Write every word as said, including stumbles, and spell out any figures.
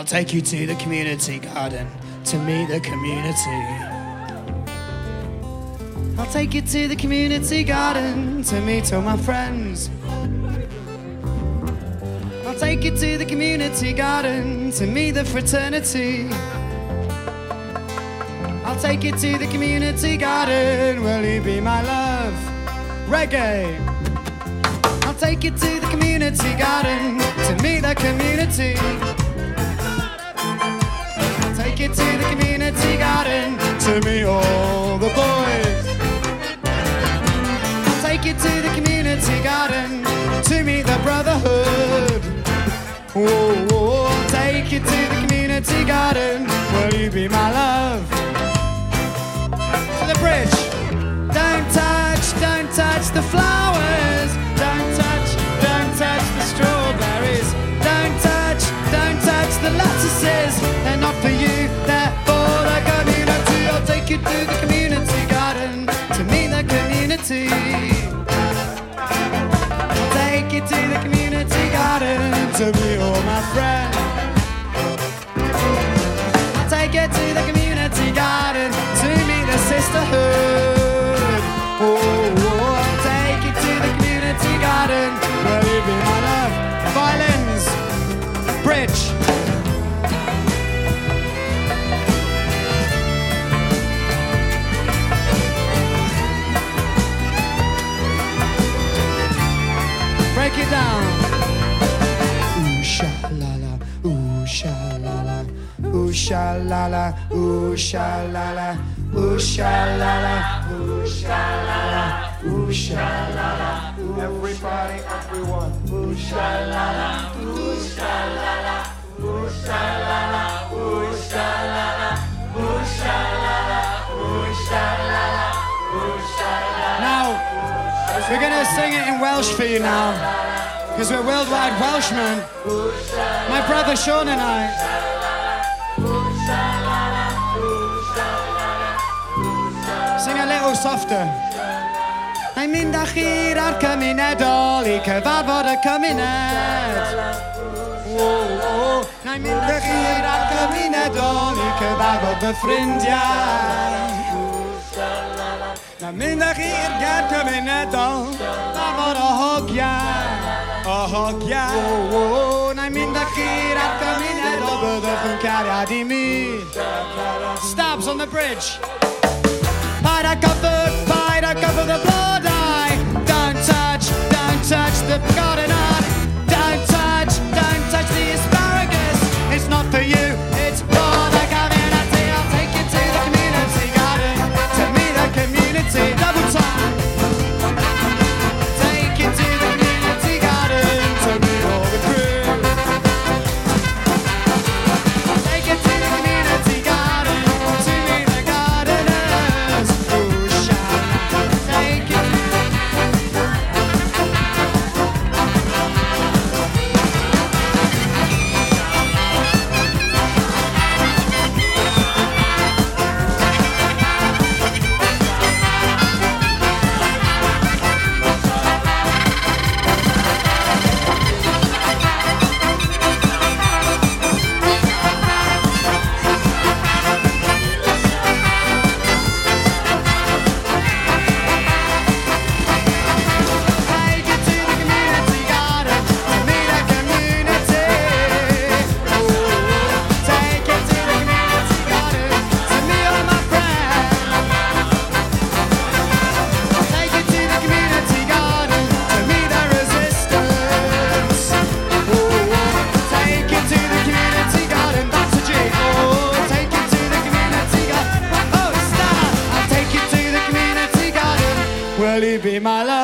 I'll take you to the community garden to meet the community. I'll take you to the community garden to meet all my friends. I'll take you to the community garden to meet the fraternity. I'll take you to the community garden, will you be my love? Reggae! I'll take you to the community garden to meet the community. I'll take you to the community garden to meet all the boys. I'll take you to the community garden to meet the brotherhood. Whoa, whoa, I'll take you to the community garden, will you be my love? To the bridge. Don't touch, don't touch the flowers. Don't touch, don't touch the strawberries. Don't touch, don't touch the lettuces. They're not for you, they're for the community. I'll take you to the community garden to meet the community. I'll take you to the community garden to meet all my friends. I'll take you to the community garden to meet the sisterhood. Oh, oh, I'll take you to the community garden, will you be my love? Violins, bridge. Break it down. Ooh sha la la, ooh sha la la, ooh sha la la, ooh sha la la, ooh sha la la, ooh sha la la, ooh sha la la. Everybody, everyone. Ooh sha la la, ooh sha la la, ooh sha la la, ooh sha la la, ooh sha la la, ooh sha la la, ooh sha la la. Now, we're gonna sing it in Welsh for you now, because we're worldwide Welshmen. My brother Sean and I. Sing a little softer. Na'n mynd â chi'r ar cymunedol I cyfarfod y cymuned. Na'n mynd â chi'r ar cymunedol I cyfarfod fy ffrindiau. Na'n mynd â chi'r ger cymunedol cyfarfod o hogiau. O hogiau. Na'n mynd â chi'r ar cymunedol byddwch yn cariad I mi. Stabs on the bridge. Paid â gyfer, paid â gyfer the blood eye. Don't touch, don't touch the garden art. Don't touch, don't touch the asparagus. It's not for you, it's for the community. I'll take you to the community garden to meet the community. Double time. Take you to the community garden to meet all the crew. Take you to the community garden to meet the gardeners. Ooh, shall take you. Will you be my love?